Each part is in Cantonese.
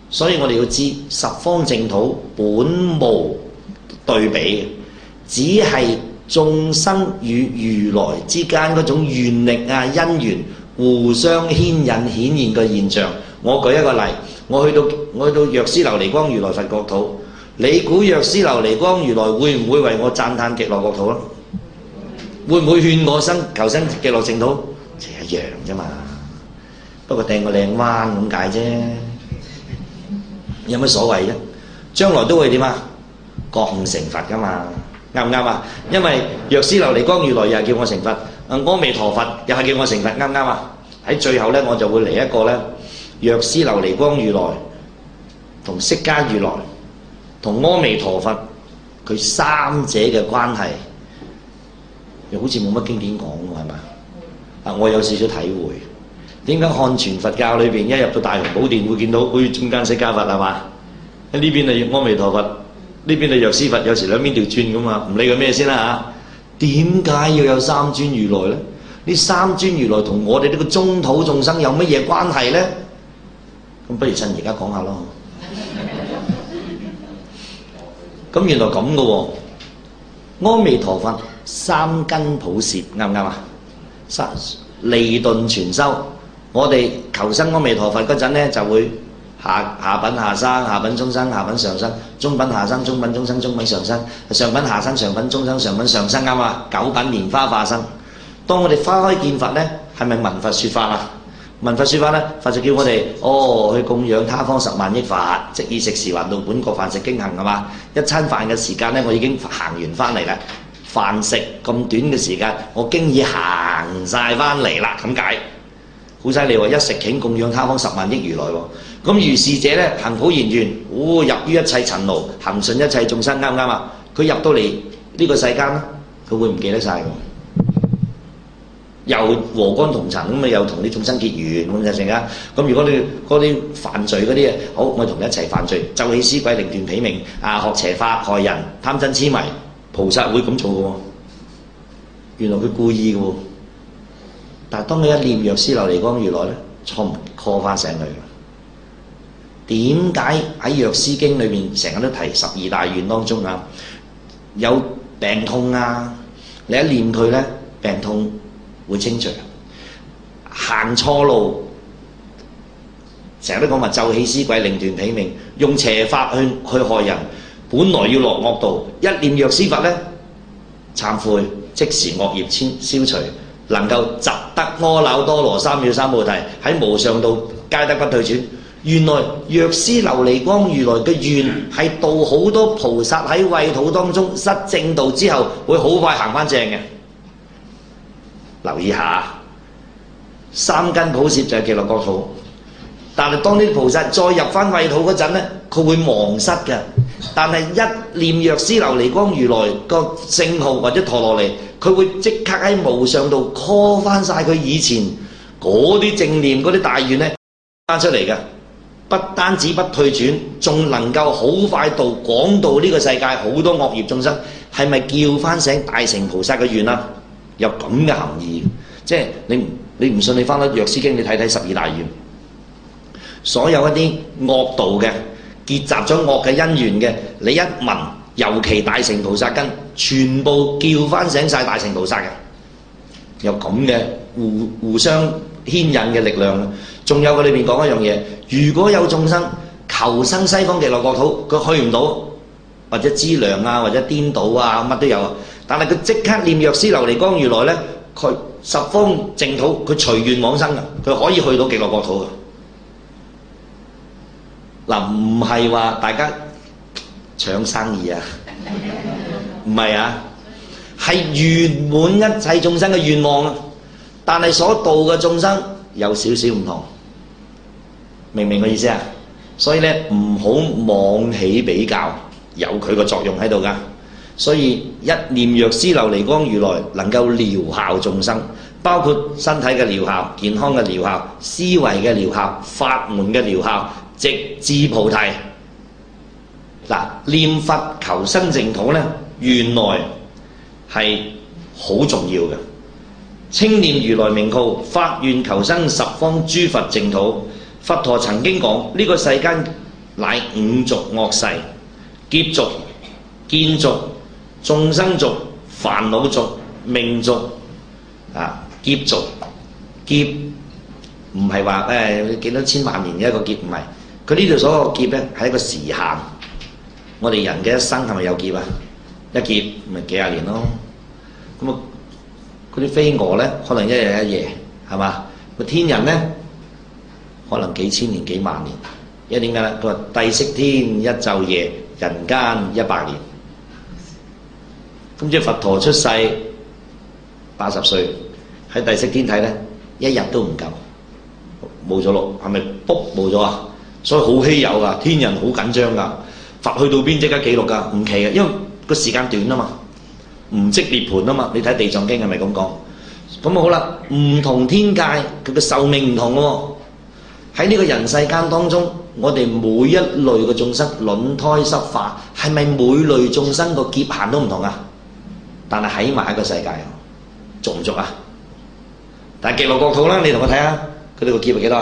所以我哋要知十方淨土本無對比嘅，只係眾生與如來之間嗰種願力啊、因緣互相牽引顯現嘅現象。我舉一個例，我去到藥師琉璃光如來佛國土，你估藥師琉璃光如來會唔會為我讚歎極樂國土咧？會唔會勸我求生極樂淨土？一樣啫嘛，不過掟個靚彎咁解啫，有乜所謂啫？將來都會點啊？覺悟成佛噶嘛，啱唔啱啊？因為藥師琉璃光如來又係叫我成佛，阿彌陀佛又係叫我成佛，啱唔啱啊？喺最後咧，我就會嚟一個咧，藥師琉璃光如來同釋迦如來同阿彌陀佛佢三者嘅關係，又好似冇乜經典講喎，係嘛？啊，我有少少體會。點解漢傳佛教裏邊一入到大雄寶殿會見到好似中間釋迦佛係嘛？喺呢邊係阿彌陀佛，呢邊係藥師佛，有時兩邊調轉噶嘛，唔理佢咩先啦嚇。點解要有三尊如來咧？呢三尊如來同我哋呢個中土眾生有乜嘢關係咧？咁不如趁而家講下咯。咁原來咁嘅喎，阿彌陀佛三根普攝，啱唔啱啊？利鈍全修。我哋求生阿彌陀佛嗰陣咧，就會下品下生、下品中生、下品上生、中品下生、中品中生、中品上生、上品下生、上品中生、上品上生，啱嘛？九品蓮花化生。當我哋花開見佛咧，係咪聞佛説法啊？聞佛説法咧，佛就叫我哋去供養他方10萬億佛，即以食時還到本國飯食經行係嘛？一餐飯嘅時間咧，我已經行完翻嚟啦。飯食咁短嘅時間，我經已行晒翻嚟啦，咁解。好犀利喎！一食頃供養他方10萬億如來喎。咁如是者咧，行普賢願，入於一切塵勞，行順一切眾生，啱唔啱啊？佢入到嚟呢個世間咧，佢會唔記得晒喎？又和乾同塵咁啊，又同啲眾生結緣咁就成啦。咁如果你嗰啲犯罪嗰啲好，我同你一齊犯罪，奏起屍軌，令斷彼命，學邪法，害人，貪嗔痴迷，菩薩會咁做嘅喎。原來佢故意嘅喎。但係當佢一念藥師琉璃光如來咧，錯唔 call 翻醒佢。點解喺藥師經裏邊成日都提12大願當中啊？有病痛啊，你一念佢咧，病痛會清除。行錯路，成日都講話奏起屍軌，令斷彼命，用邪法去害人，本來要落惡道，一念藥師佛咧，懺悔，即時惡業消除。能夠集得阿耨多羅三藐三菩提，喺無上道皆得不退轉。原來藥師琉璃光如來嘅願係度好多菩薩喺穢土當中失正道之後，會好快行翻正嘅。留意下，三根普攝就係極樂國土。但係當啲菩薩再入翻穢土嗰陣咧，佢會忘失嘅。但係一念藥師琉璃光如來個聖號或者陀羅尼，佢會即刻喺無上道 call 翻晒佢以前嗰啲正念嗰啲大願咧翻出嚟嘅。不單止不退轉，仲能夠好快度廣度呢個世界好多惡業眾生。係咪叫翻醒大乘菩薩嘅願啊？有咁嘅含義，即係你唔信，你翻到藥師經，你睇睇12大願，所有一啲惡道嘅結集咗惡嘅因緣嘅，你一聞，尤其大乘菩薩根，全部叫翻醒晒大乘菩薩嘅，有咁嘅互相牽引嘅力量。仲有佢裏面講一樣嘢，如果有眾生求生西方極樂國土，佢去唔到，或者資糧啊，或者顛倒啊，乜都有啊，但係佢即刻念藥師琉璃光如來咧，佢十方淨土，佢隨願往生嘅，佢可以去到極樂國土嘅。嗱，唔係話大家搶生意啊，唔係啊，係圓滿一切眾生嘅願望啊，但係所度嘅眾生有少少唔同，明唔明個意思啊？所以咧，唔好妄起比較，有佢個作用喺度噶。所以一念藥師琉璃光如來能夠療效眾生，包括身體嘅療效、健康嘅療效、思維嘅療效、法門嘅療效，直至菩提。嗱，念佛求生淨土咧，原來係好重要嘅。稱念如來名號，發願求生十方諸佛淨土。佛陀曾經講，呢個世間乃五濁惡世：劫濁、見濁、眾生濁、煩惱濁、命濁。劫濁，劫唔係話幾多千萬年嘅一個劫，唔係。佢呢度所有劫咧係一個時限。我哋人嘅一生係咪有劫啊？一劫咪幾廿年咯。咁啊，嗰啲飛蛾咧可能一日一夜，係嘛？個天人咧可能幾千年、幾萬年。因為點解咧？佢話帝釋天一晝夜，人間100年。咁即係佛陀出世80歲，喺帝釋天睇咧，一日都唔夠，冇咗咯。係咪卜冇咗啊？所以好稀有噶，天人好緊張噶。佛去到邊即刻記錄噶，唔奇嘅，因為個時間短啊嘛，唔即涅槃啊嘛。你睇《地藏經》係咪咁講？咁好啦，唔同天界佢嘅壽命唔同喎。喺呢個人世間當中，我哋每一類嘅眾生卵胎濕化，係咪每類眾生個劫限都唔同啊？但係喺埋一個世界，續唔續啊？但係極樂國土啦，你同我睇下，佢哋個劫係幾多？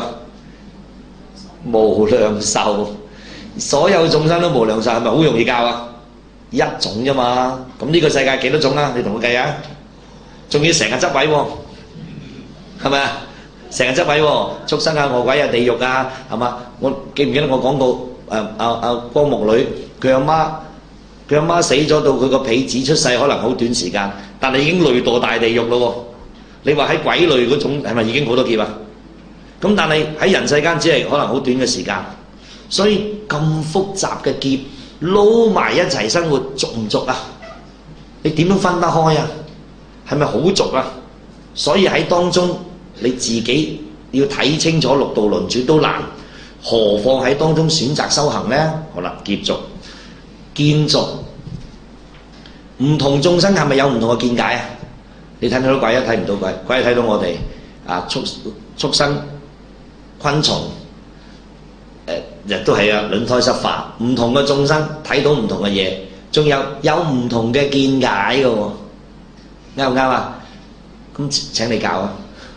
無量壽，所有眾生都無量壽，係咪好容易教啊？一種啫嘛。咁呢個世界幾多種啊？你同我計啊！仲要成日執位喎，係咪啊？成日執位喎，畜生啊、餓鬼啊、地獄啊，係嘛？我記唔記得我講過光目女佢阿媽死咗到佢個婢子出世，可能好短時間，但係已經累墮大地獄咯喎。你話喺鬼類嗰種係咪已經好多劫啊？咁但係喺人世間只係可能好短嘅時間，所以咁複雜嘅劫撈埋一齊生活，續唔續啊？你點樣分得開啊？係咪好續啊？所以喺當中你自己要睇清楚六道輪轉都難，何況喺當中選擇修行呢？好啦，劫續、見續，唔同眾生係咪有唔同嘅見解啊？你睇唔睇到鬼啊？睇唔到鬼，鬼係睇到我哋畜生、昆蟲，亦都係啊，卵胎濕化，唔同嘅眾生睇到唔同嘅嘢，仲有唔同嘅見解嘅喎，啱唔啱啊？咁請你教啊，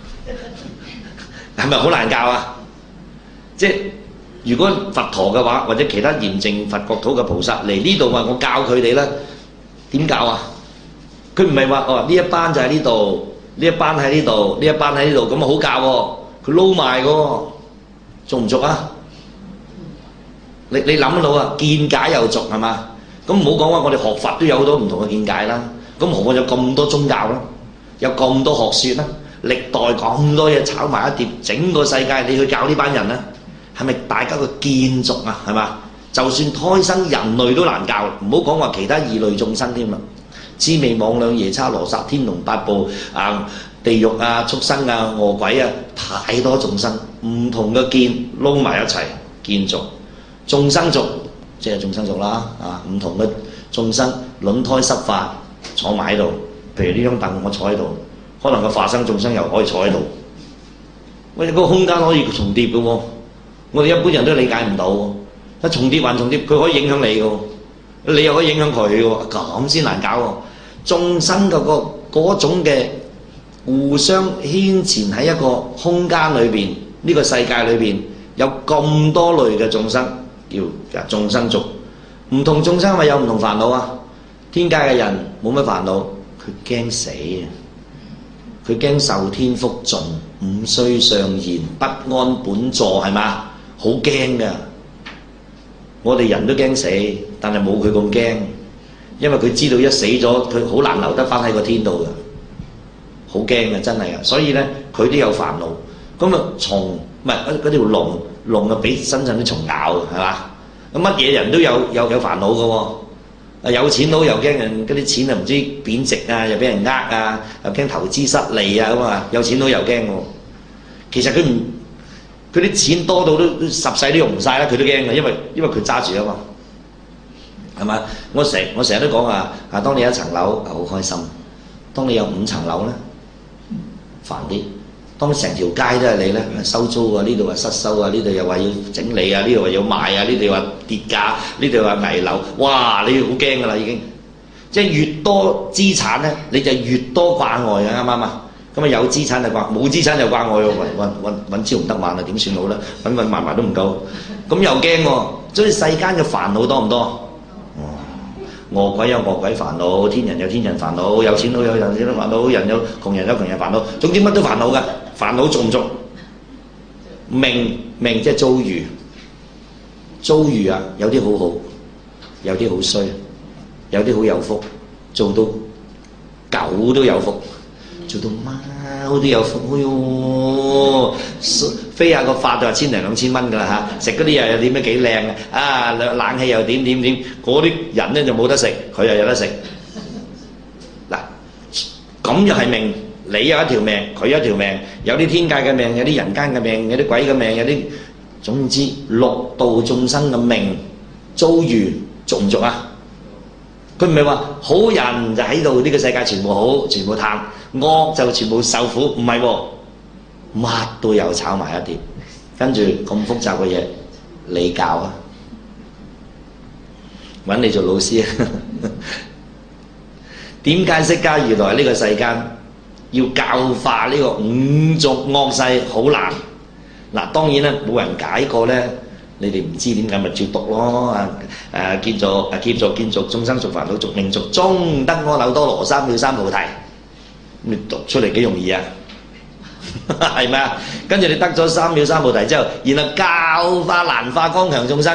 係咪好難教啊？即係如果佛陀嘅話，或者其他嚴正佛國土嘅菩薩嚟呢度話，我教佢哋咧，點教啊？佢唔係話呢一班就喺呢度，呢一班喺呢度，呢一班喺呢度，咁啊好教喎。佢撈埋嘅喎，續唔續啊？你諗到啊？見解又續係嘛？咁唔好講話我哋學佛都有好多唔同嘅見解啦。咁何況有咁多宗教啦，有咁多學説啦，歷代咁多嘢炒埋一碟，整個世界你去教呢班人咧，係咪大家嘅見續啊？係嘛？就算胎生人類都難教，唔好講話其他異類眾生添啦。魑魅魍魎夜叉羅剎天龍八部地獄啊、畜生啊、餓鬼啊，太多眾生，唔同嘅見撈埋一齊，見續、眾生續，即係眾生續啦。唔同嘅眾生卵胎濕化坐埋喺度，譬如呢張凳我坐喺度，可能個化生眾生又可以坐喺度。喂，嗰個空間可以重疊嘅喎，我哋一般人都理解唔到喎。一重疊還重疊，佢可以影響你嘅喎，你又可以影響佢嘅喎，咁先難搞喎。眾生嘅嗰種嘅互相牽纏喺一個空間裏邊，呢個世界裏邊有咁多類嘅眾生，叫眾生續。唔同眾生咪有唔同煩惱啊？天界嘅人冇乜煩惱，佢驚死啊！佢驚受天福盡，五衰相現，不安本座，係嘛？好驚噶！我哋人都驚死，但係冇佢咁驚，因為佢知道一死咗，佢好難留得翻喺個天度嘅，好驚嘅，真係啊！所以咧，佢都有煩惱。咁啊，蟲唔係嗰條龍啊，俾身上啲蟲咬，係嘛？咁乜嘢人都有煩惱嘅喎。有錢佬又驚人嗰啲錢啊唔知貶值啊，又俾人啊，又驚投資失利啊咁啊！有錢佬又驚喎。其實佢啲錢多到都十世都用唔晒啦，佢都驚嘅，因為佢揸住啊嘛，係嘛？我成日都講當你有一層樓好開心，當你有5層樓咧煩啲，當成條街都係你咧，收租啊，呢度話失收啊，呢度又話要整理啊，呢度話要賣啊，呢度話跌價，呢度話危樓，哇！你好驚噶啦已經，即係越多資產咧，你就越多掛礙嘅，啱唔啱啊？咁啊有資產就掛，冇資產就掛礙喎，揾朝唔得晚啊，點算好咧？揾埋都唔夠，咁又驚喎。 所以世間嘅煩惱多唔多？餓鬼有餓鬼煩惱，天人有天人煩惱，有錢佬有有錢佬煩惱，人有窮人有窮人煩惱，總之乜都煩惱㗎。煩惱重唔重？命即係遭遇，遭遇啊，有啲好好，有啲好衰，有啲好有福，做到狗都有福，做到貓都有福。哎呦，飛下個髮就話千零兩千蚊㗎啦嚇，食嗰啲又點樣幾靚啊！冷氣又點，嗰啲人咧就冇得食，佢又有得食。嗱，咁又係命，你有一條命，佢有一條命，有啲天界嘅命，有啲人間嘅命，有啲鬼嘅命，有啲總之六道眾生嘅命遭遇續唔續啊？佢唔係話好人就喺度呢個世界全部好，全部嘆，惡就全部受苦，唔係喎，乜都有炒埋一碟，跟住咁複雜嘅嘢，你教啊？揾你做老師啊？點解釋迦如來呢個世間要教化呢個五濁惡世好難？嗱，當然啦，冇人解過咧。你哋唔知點解咪照讀咯？見俗眾生俗煩惱俗命俗，終得阿耨多羅三藐三菩提。你讀出嚟幾容易啊？係咪啊？跟住你得咗三藐三菩提之後，然後教化難化剛強眾生，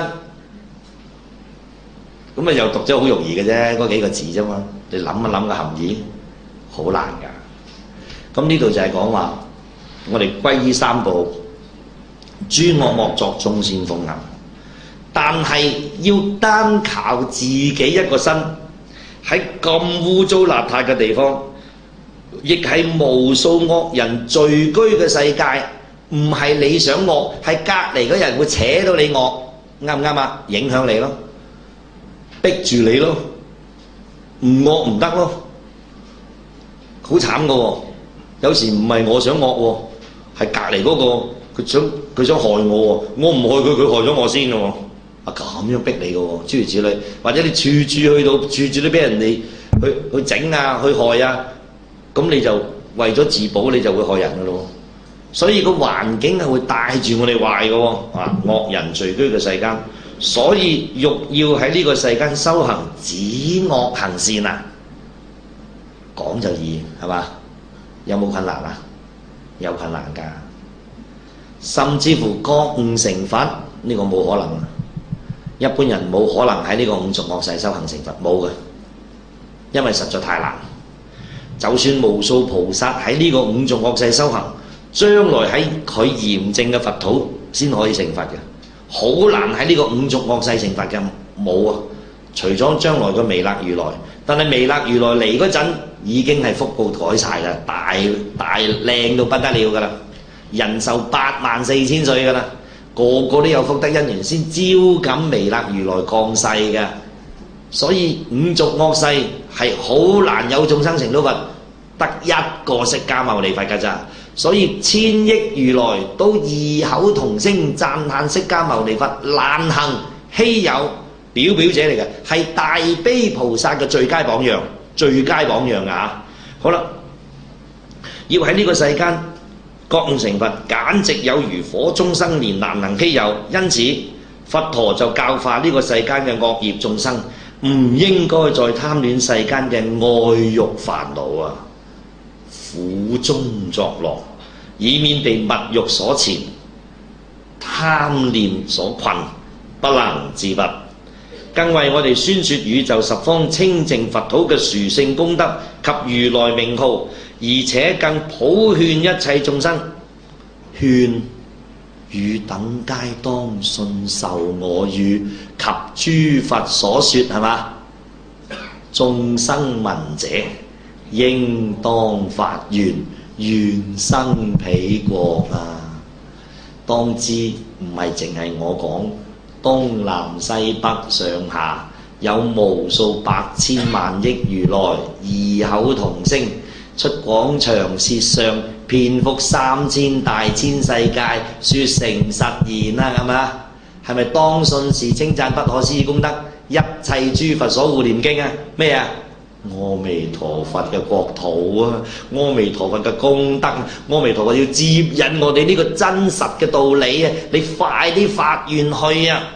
咁咪又讀咗好容易嘅啫，嗰幾個字啫嘛。你諗一諗個含義，好難㗎。咁呢度就係講話，我哋歸依三寶。諸惡莫作，眾善奉行。但係要單靠自己一個身喺咁污糟邋遢嘅地方，亦係無數惡人聚居嘅世界，唔係你想惡，係隔離嗰人會扯到你惡，啱唔啱啊？影響你咯，逼住你咯，唔惡唔得咯，好慘㗎喎。有時唔係我想惡喎，係隔離嗰個。佢想害我喎，我唔害佢，佢害咗我先喎。咁樣逼你嘅喎，諸如此類，或者你處去到處都俾人哋去整啊，去害啊，咁你就為咗自保，你就會害人嘅咯。所以個環境係會帶住我哋壞嘅喎，惡人聚居嘅世間，所以欲要喺呢個世間修行止惡行善啊，講就易係嘛？有冇困難啊？有困難㗎。甚至乎覺悟成佛，呢個冇可能。一般人冇可能喺呢個五濁惡世修行成佛，冇嘅，因為實在太難。就算無數菩薩喺呢個五濁惡世修行，將來喺佢嚴正嘅佛土先可以成佛嘅，好難喺呢個五濁惡世成佛嘅，冇啊！除咗將來嘅彌勒如來，但係彌勒如來嚟嗰陣已經係福報改晒啦，大靚到不得了㗎啦！人壽84000歲㗎啦，個個都有福德因緣先招感彌勒如來降世嘅，所以五濁惡世係好難有眾生成到佛，得一個釋迦牟尼佛㗎咋，所以千億如來都異口同聲讚歎釋迦牟尼佛難行稀有，表者嚟嘅，係大悲菩薩嘅最佳榜樣，最佳榜樣啊！好啦，要喺呢個世間覺悟成佛，簡直有如火中生蓮，難能稀有。因此佛陀就教化呢個世間嘅惡業眾生，唔應該再貪戀世間嘅愛欲煩惱啊，苦中作樂，以免被物欲所纏，貪念所困，不能自拔。更為我哋宣說宇宙十方清淨佛土嘅殊勝功德及如來名號，而且更普勸一切眾生，勸汝等皆當信受我語及諸佛所說，係嘛？眾生聞者應當發願，願生彼國啊！當知唔係淨係我講。東南西北上下有無數百千萬億如來異口同聲出廣長舌相，遍覆3000大千世界，說誠實言啦，係咪？係咪當信是稱讚不可思議功德？一切諸佛所護念經啊？咩啊？阿彌陀佛嘅國土啊，阿彌陀佛嘅功德，阿彌陀佛要接引我哋呢個真實嘅道理啊！你快啲發願去啊！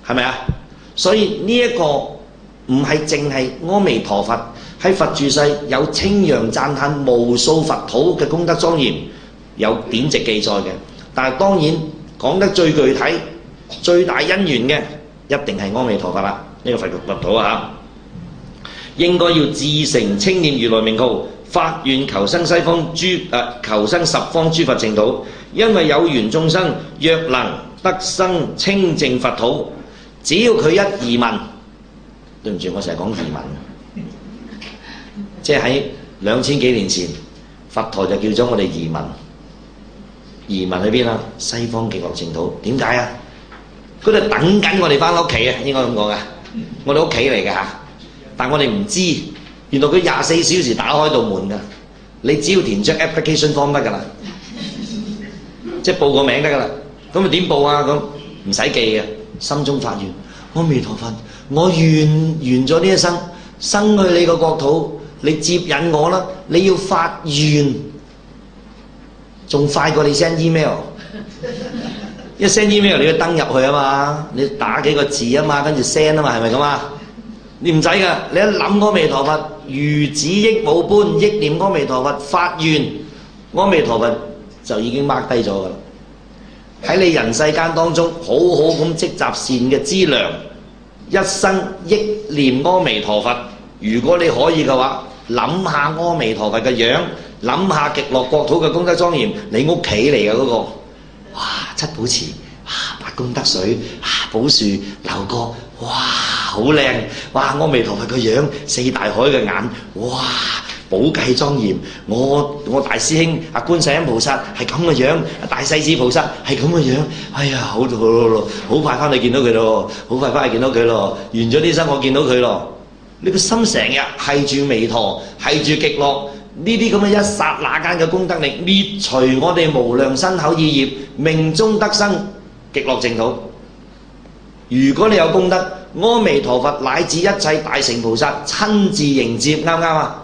係咪啊？所以呢一個唔係淨係阿彌陀佛喺佛住世有稱揚讚歎無數佛土嘅功德莊嚴，有典籍記載嘅。但係當然講得最具體、最大因緣嘅，一定係阿彌陀佛啦。呢個佛土啊，應該要至誠稱念如來名號，發願求生求生十方諸佛淨土。因為有緣眾生若能得生清淨佛土，只要佢一移民，對唔住，我成日講移民，即係喺2000幾年前，佛陀就叫咗我哋移民。移民去邊啊？西方極樂淨土。點解啊？佢哋等緊我哋翻屋企啊，應該咁講噶。我哋屋企嚟嘅嚇，但我哋唔知，原來佢24小時打開道門噶。你只要填張 application form 得㗎啦，即係報個名得㗎啦。咁咪點報啊？咁唔使記嘅，心中發願，阿彌陀佛，我願完咗呢一生，生去你個國土，你接引我啦。你要發願，仲快過你 send email。一 send email 你要登入去啊嘛，你打幾個字啊嘛，跟住 send 啊嘛，係咪咁啊？你唔使㗎，你一諗阿彌陀佛，如子憶母般憶念阿彌陀佛，發願，阿彌陀佛就已經 mark 低咗㗎啦。喺你人世間當中，好好咁積集善嘅資糧，一生憶念阿彌陀佛。如果你可以嘅話，諗下阿彌陀佛嘅樣，諗下極樂國土嘅功德莊嚴，你屋企嚟嘅嗰個。哇！七寶池，哇！八功德水，寶樹樓閣，哇！好靚，哇！阿彌陀佛個樣，四大海嘅眼，哇！寶髻莊嚴。我大師兄阿觀世音菩薩係咁嘅樣，大勢至菩薩係咁嘅樣。哎呀，好快翻去見到佢咯，好快翻去見到佢咯。完咗呢生我見到佢咯。你個心成日係住彌陀，係住極樂。呢啲咁嘅一剎那間嘅功德力，滅除我哋無量身口意業，命中得生極樂淨土。如果你有功德，阿彌陀佛乃至一切大乘菩薩親自迎接，啱唔啱啊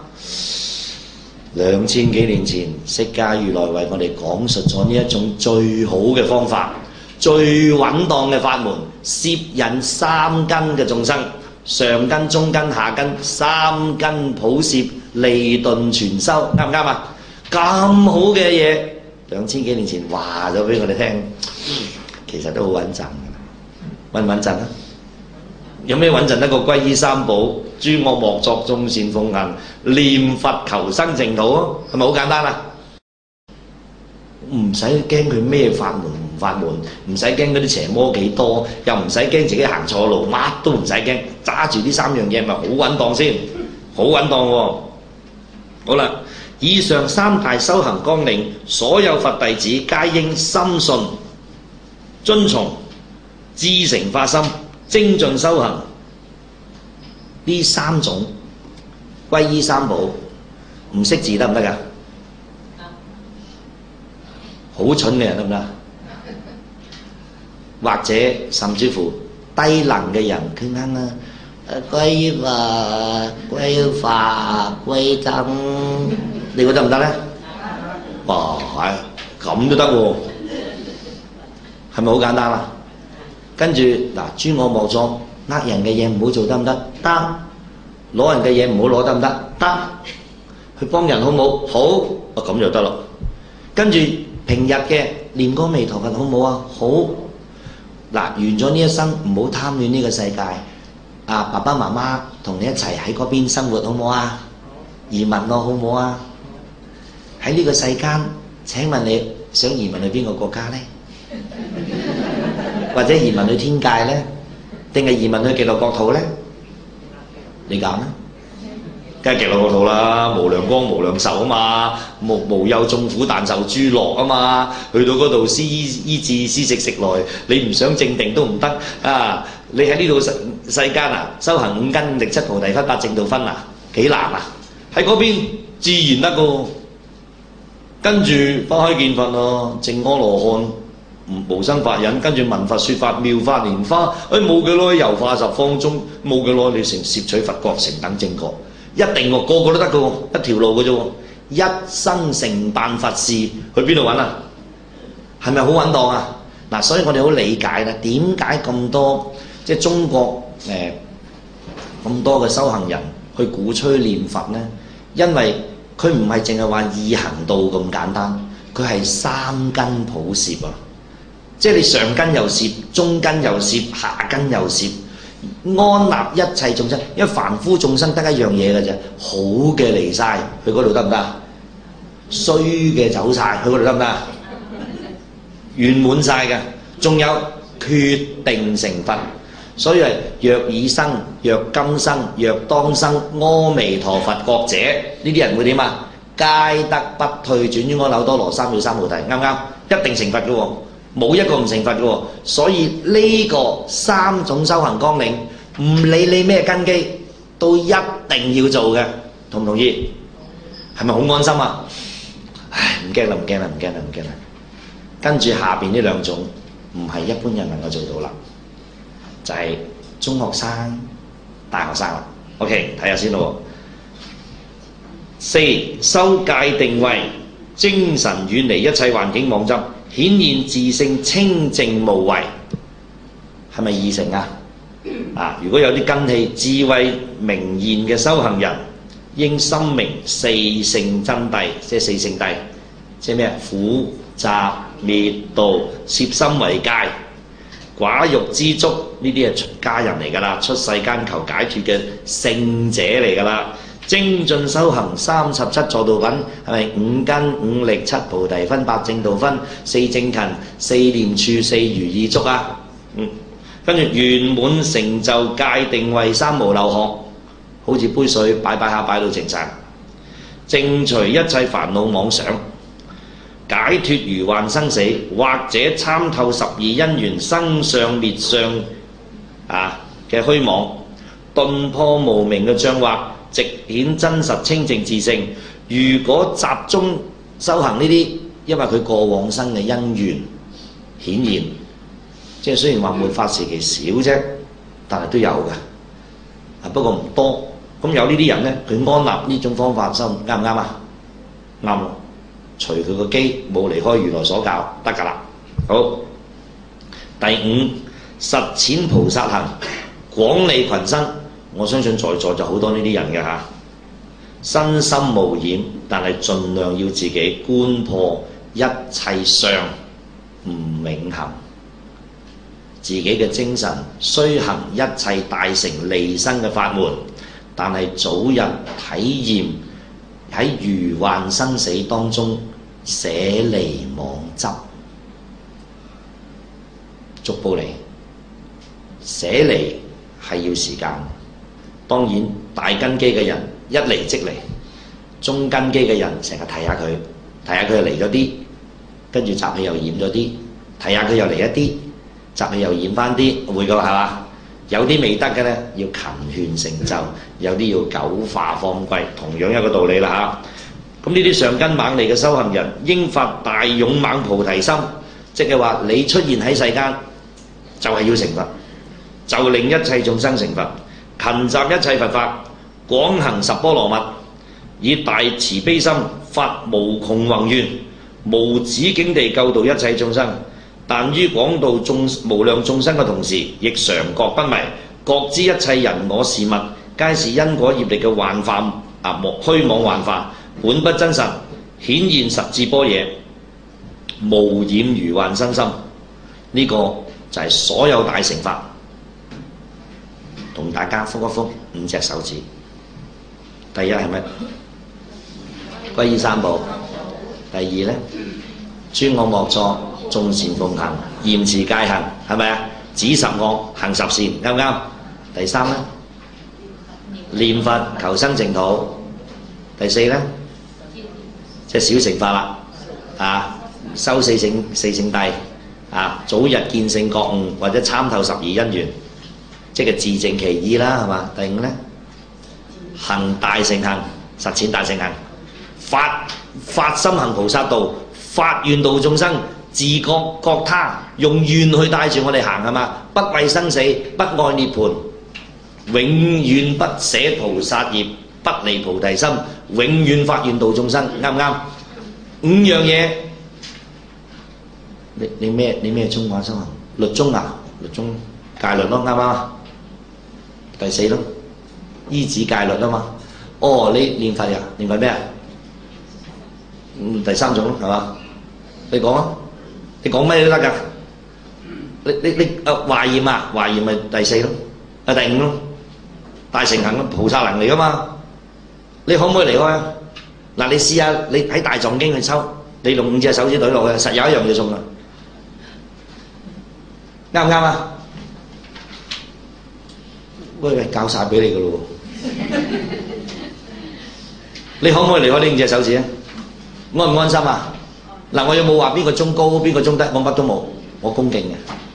？2000幾年前，釋迦如來為我哋講述咗呢一種最好嘅方法，最穩當嘅法門，攝引三根嘅眾生，上根、中根、下根，三根普攝，利鈍全收，啱唔啱啊？咁好嘅嘢，2000幾年前話咗俾我哋聽，其實都好穩陣嘅，穩唔穩陣啊？有咩穩陣得過皈依三寶，諸惡莫作，眾善奉行，念佛求生淨土啊？係咪好簡單啊？唔使驚佢咩法門唔法門，唔使驚嗰啲邪魔幾多，又唔使驚自己行錯路，乜都唔使驚，揸住呢三樣嘢咪好穩當先，好穩當喎。好啦，以上三大修行綱領，所有佛弟子皆應深信、遵從、至誠發心、精進修行。呢三種皈依三寶，唔識字得唔得㗎？好蠢嘅人得唔得？或者甚至乎低能嘅人，佢啱啦。皈依佛、皈依法、皈依僧，你覺得唔得咧？哇，係咁都得喎，係咪好簡單啊？跟住嗱，諸惡莫作，呃人嘅嘢唔好做得唔得？得，攞人嘅嘢唔好攞得唔得？得，去幫人好唔好？好，咁就得咯。跟住平日嘅念阿彌陀佛好唔好啊？好。嗱，完咗呢一生，唔好貪戀呢個世界。爸爸媽媽同你一齊喺嗰邊生活好唔好啊？移民咯好唔好啊？喺呢個世間，請問你想移民去邊個國家呢？或者移民去天界呢？定係移民去極樂國土呢？你揀啦，梗係極樂國土啦，無量光無量壽啊嘛，無有眾苦但受諸樂啊嘛，去到嗰度施醫治施食來，你唔想正定都唔得啊！你喺呢度世間啊，修行五根力七菩提分八正道分啊，幾難啊！喺嗰邊自然得個，跟住花開見佛咯，證阿羅漢，無生法忍，跟住聞佛說法，妙法蓮花，冇幾耐遊化十方中，冇幾耐你成攝取佛國，成等正覺，一定喎，個個都得嘅喎，一條路嘅啫喎，一生成辦佛事，去邊度揾啊？係咪好穩當啊？嗱，所以我哋好理解啦，點解咁多即係中國咁多嘅修行人去鼓吹念佛呢？因為佢唔係淨係話易行道咁簡單，佢係三根普攝啊！即係你上根又攝，中根又攝，下根又攝，安納一切眾生。因為凡夫眾生得一樣嘢嘅啫，好嘅嚟晒，去嗰度得唔得？衰嘅走晒，去嗰度得唔得？圓滿晒嘅，仲有決定成佛。所以係若已生，若今生，若當生，阿彌陀佛覺者，呢啲人會點啊？皆得不退轉於阿耨多羅三藐三菩提，啱唔啱？一定成佛嘅喎，冇一個唔成佛嘅喎。所以呢個三種修行綱領，唔理你咩根基，都一定要做嘅，同唔同意？係咪好安心啊？唉，唔驚啦，唔驚啦，唔驚啦，唔驚啦。跟住下邊呢兩種，唔係一般人能夠做到啦。就係中學生、大學生啦。OK， 睇下先咯。四、修戒定慧，精神遠離一切環境妄執，顯現自性清淨無為。係咪易成啊？如果有啲根器、智慧明現嘅修行人，應深明四聖真諦，即係四聖諦，即係咩？苦、集、滅、道，攝心為戒。寡欲知足，呢啲係出家人嚟㗎啦，出世間求解脫嘅聖者嚟㗎啦。精進修行37座道品，係咪五根、五力、七菩提分、八正道分、四正勤、四念處、四如意足啊？跟住圓滿成就戒定慧三無漏學，好似杯水擺擺下擺到淨晒，淨除一切煩惱妄想。解脫餘幻生死，或者參透12因緣生相滅相嘅虛妄，頓破無明嘅障惑，直顯真實清淨自性。如果集中修行呢啲，因為佢過往生嘅因緣顯現，即係雖然話末法時期少啫，但係都有嘅，不過唔多。咁有呢啲人呢，佢安立呢種方法修，啱唔啱啊？啱。隨佢個機冇離開如來所教得㗎啦。好，第五，實踐菩薩行，廣利群生。我相信在座就好多呢啲人嘅嚇，身心無染，但係盡量要自己觀破一切相唔永恆。自己嘅精神雖行一切大乘利生嘅法門，但係早日體驗喺如幻生死當中捨離妄執，逐步嚟。捨離係要時間，當然大根基嘅人一嚟即嚟，中根基嘅人成日提下佢又嚟咗啲，跟住習氣又染咗啲，提下佢又嚟一啲，習氣又染翻啲，會㗎係嘛？有啲未得嘅呢，要勤勸成就；有啲要久化方歸，同樣一個道理啦嚇。咁呢啲上根猛利嘅修行人，應發大勇猛菩提心，即係話你出現喺世間，就係要成佛，就令一切眾生成佛，勤習一切佛法，廣行十波羅蜜，以大慈悲心發無窮宏願，無止境地救度一切眾生。但於廣度無量眾生嘅同時，亦常覺不迷，覺知一切人我事物，皆是因果業力嘅幻化虛妄幻化，本不真實，顯現實智般若，無染如幻生心。呢、這個就係所有大乘法。同大家覆一覆5隻手指。第一係乜？皈依三寶。第二呢？諸惡莫作，眾善奉行，嚴持戒行，係咪啊？止十惡，行十善，啱唔啱？第三呢？念佛求生淨土。第四呢？即係小乘法啦，修四聖諦，早日見性覺悟，或者參透12因緣，即係自證其意啦，係嘛？第五呢？行大乘行，實踐大乘行，發心行菩薩道，發願度眾生，自覺覺他，用願去帶住我哋行，係嘛？不畏生死，不愛涅槃，永遠不捨菩薩業，不離菩提心，永遠發願度眾生，啱唔啱？5樣嘢，你咩中華修行？律宗啊？律宗戒律咯，啱唔啱？第四咯，依止戒律啊嘛。哦，你念佛呀？念佛咩啊？第三種咯，係嘛？你講啊，你講咩都得㗎。你華嚴啊，華嚴咪第四咯，第五咯，大乘行菩薩行嚟噶嘛？你可唔可以離開啊？嗱，你試下你喺大藏經去抽，你用5隻手指懟落去，實有一樣嘢中㗎，啱唔啱啊？喂，教晒俾你㗎咯喎！你可唔可以離開呢5隻手指啊？安唔安心啊？嗱，我有冇話邊個中高邊個中低？我乜都冇，我恭敬嘅，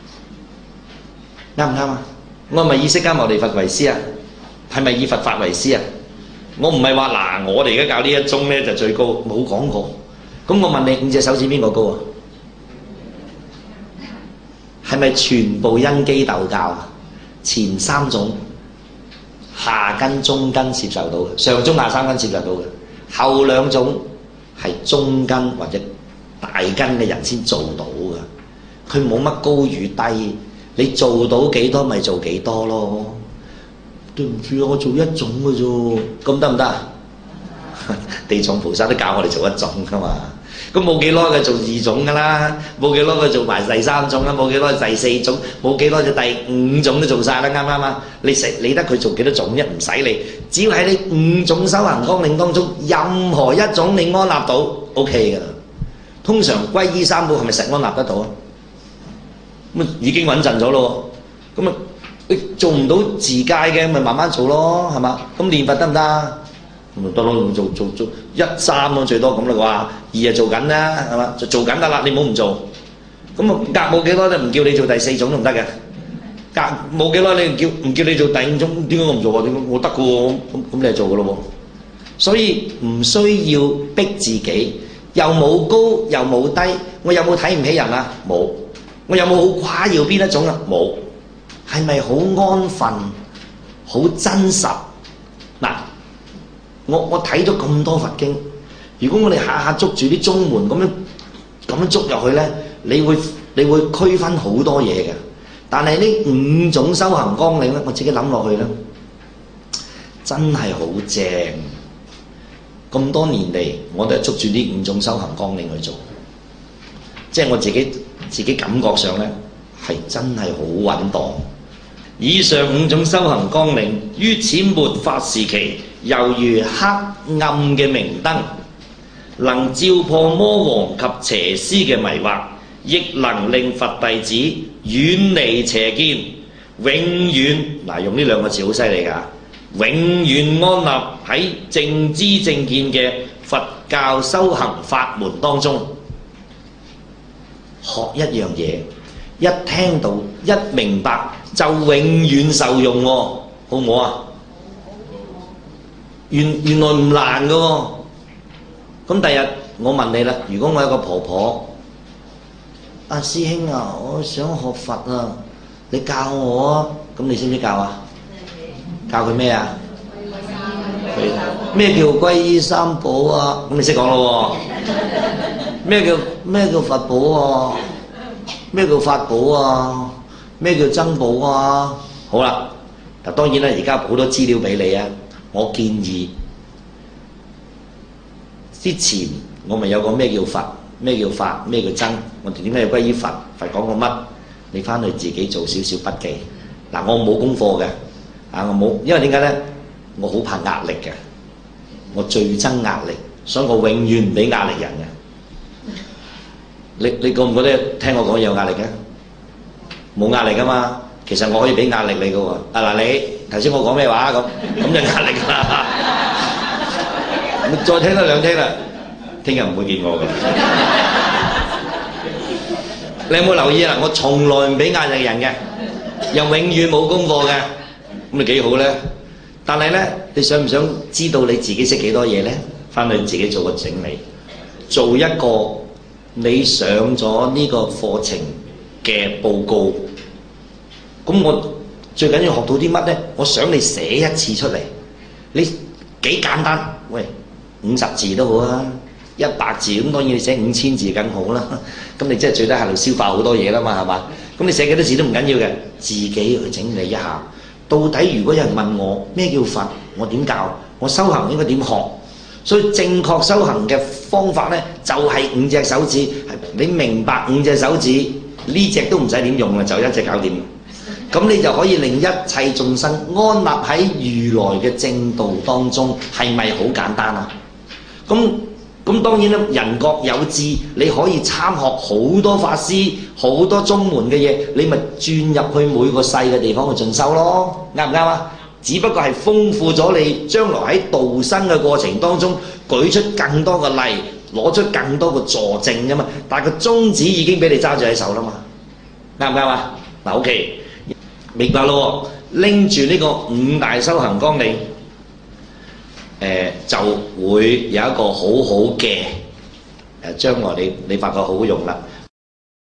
啱唔啱啊？我係咪以釋迦牟尼佛為師啊？係咪以佛法為師啊？我唔係話嗱，我哋而家教呢一宗咧就最高，冇講過。咁我問你5隻手指邊個高啊？係咪全部因機鬥教啊？前3種下根中根接受到嘅，上中下3根接受到嘅，後2種係中根或者大根嘅人先做到嘅。佢冇乜高與低，你做到幾多咪做幾多咯。對唔住啊，我做1種嘅啫，咁得唔得啊？地藏菩薩都教我哋做1種噶嘛，咁冇幾耐佢做2種噶啦，冇幾耐佢做埋第3種啦，冇幾耐第4種，冇幾耐就第5種都做晒啦，啱唔啱啊？你理得佢做幾多種啫？唔使理，只要喺你5種修行綱領當中，任何1種你安立到 OK 噶啦。通常皈依三寶係咪實安立得到啊？咁已經穩陣咗咯喎，咁你做唔到自戒嘅，咪慢慢做咯，係嘛？咁念佛得唔得啊？咁得咯，做1、3咯，最多咁啦啩。2就做緊啦，係嘛？就做緊得啦，你唔好唔做。咁啊，隔冇幾多都唔叫你做第4種都唔得嘅。隔冇幾多你唔叫你做第5種，點解我唔做啊？點解我得嘅喎？咁你係做嘅咯喎。所以唔需要逼自己，又冇高又冇低。我有冇睇唔起人啊？冇。我有冇好誇耀邊一種啊？冇。係咪好安分、好真實？嗱，我睇咗咁多佛經，如果我哋下下捉住啲宗門咁樣捉入去咧，你會區分好多嘢嘅。但係呢5種修行綱領咧，我自己諗落去咧，真係好正。咁多年嚟，我哋捉住呢5種修行綱領去做，即係我自己感覺上咧，係真係好穩當。以上5種修行綱領於此末法時期，猶如黑暗嘅明燈，能照破魔王及邪師嘅迷惑，亦能令佛弟子遠離邪見，永遠用呢2個字好犀利㗎，永遠安立喺正知正見嘅佛教修行法門當中。學一樣嘢，一聽到一明白就永遠受用喎，好唔好啊？原來唔難㗎喎。咁第日我問你啦，如果我有個婆婆，師兄啊，我想學佛啊，你教我啊，咁你識唔識教啊？教佢咩啊？咩叫皈依三寶啊？咁你識講咯喎。咩叫佛寶啊？咩叫法寶啊？咩叫僧寶啊？好啦，嗱當然啦，而家好多資料俾你啊。我建議之前我咪有個咩叫佛、咩叫法、咩叫僧，我哋點解要歸依佛？佛講過乜？你翻去自己做少少筆記。嗱，我冇功課嘅，我冇，因為點解咧？我好怕壓力嘅，我最憎壓力，所以我永遠唔俾壓力人嘅。你覺唔覺得聽我講有壓力嘅？冇壓力噶嘛，其實我可以俾壓力你噶喎。嗱，你頭先我講咩話咁就壓力啦。再聽多2聽啦，聽日唔會見我嘅。你有冇留意啊？我從來唔俾壓力人嘅，又永遠冇功課嘅，咁你幾好咧？但係咧，你想唔想知道你自己識幾多嘢咧？翻去自己做個整理，做一個你上咗呢個課程嘅報告。咁我最緊要學到啲乜咧？我想你寫1次出嚟，你幾簡單？喂，50字都好啊，100字咁當然你寫5000字更好啦。咁你即係最低限度消化好多嘢啦嘛，係嘛？ 咁你寫幾多字都唔緊要嘅，自己去整理一下。到底如果有人問我咩叫佛，我點教？我修行應該點學？所以正確修行嘅方法呢，就係5隻手指。你明白5隻手指呢隻都唔使點用啦，就一隻搞掂。咁你就可以令一切眾生安立喺如來嘅正道當中，係咪好簡單啊？咁當然啦，人各有志，你可以參學好多法師、好多宗門嘅嘢，你咪轉入去每個細嘅地方去進修咯，啱唔啱啊？只不過係豐富咗你將來喺度生嘅過程當中，舉出更多嘅例，攞出更多嘅助證啫嘛。但係個宗旨已經俾你揸住喺手啦嘛，啱唔啱啊？嗱，OK，明白咯，拎住呢個5大修行綱領。就會有一個好好嘅將來你發覺好用啦。